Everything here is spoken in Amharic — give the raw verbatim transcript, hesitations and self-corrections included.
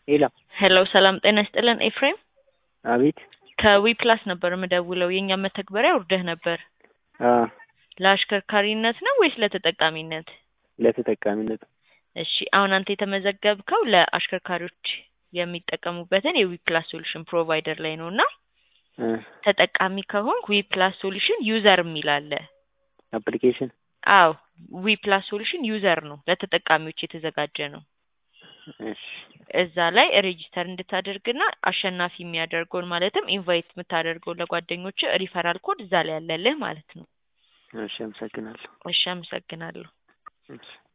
ሄሎ ሄሎ ሰላም ጤና ይስጥልን ኤፍሬም አቤት ከዊ ፕላስ ነበር የምደውለው የኛ መተግበሪያ ውርደህ ነበር አ ለአሽከርካሪነት ነው ወይስ ለተጠቃሚነት? ለተጠቃሚነት እሺ አሁን አንተ የተመዘገብከው ለአሽከርካሪዎች የሚጠቀሙበትን የዊ ፕላስ ሶሉሽን ፕሮቫይደር ላይ ነውና እ ተጠቃሚ ከሆንክ ዊ ፕላስ ሶሉሽን ዩዘር የሚል አለ። አፕሊኬሽን አዎ ዊ ፕላስ ሶሉሽን ዩዘር ነው ለተጠቃሚዎች የተዘጋጀ ነው። እሺ እዛ ላይ ሬጂስተር እንድታደርግና አሸናፊ የሚያደርገውን ማለትም ኢንቫይት የምታደርገው ለጓደኞች ሪፈራል ኮድ እዛ ላይ ያለልህ ማለት ነው። እሺ አመሰግናለሁ። እሺ አመሰግናለሁ። እሺ